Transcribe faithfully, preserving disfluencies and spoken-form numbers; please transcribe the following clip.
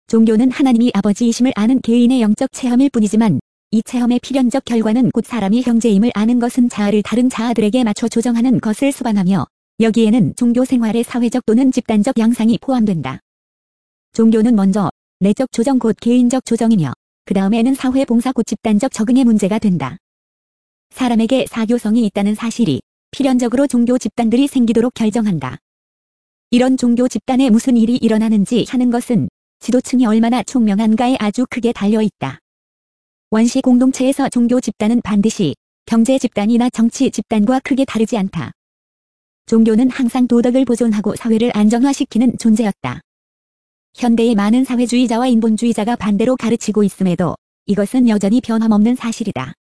종교는 하나님이 아버지이심을 아는 개인의 영적 체험일 뿐이지만 이 체험의 필연적 결과는 곧 사람이 형제임을 아는 것은 자아를 다른 자아들에게 맞춰 조정하는 것을 수반하며 여기에는 종교 생활의 사회적 또는 집단적 양상이 포함된다. 종교는 먼저 내적 조정 곧 개인적 조정이며 그 다음에는 사회 봉사 곧 집단적 적응의 문제가 된다. 사람에게 사교성이 있다는 사실이 필연적으로 종교 집단들이 생기도록 결정한다. 이런 종교 집단에 무슨 일이 일어나는지 하는 것은 지도층이 얼마나 총명한가에 아주 크게 달려있다. 원시 공동체에서 종교 집단은 반드시 경제 집단이나 정치 집단과 크게 다르지 않다. 종교는 항상 도덕을 보존하고 사회를 안정화시키는 존재였다. 현대의 많은 사회주의자와 인본주의자가 반대로 가르치고 있음에도 이것은 여전히 변함없는 사실이다.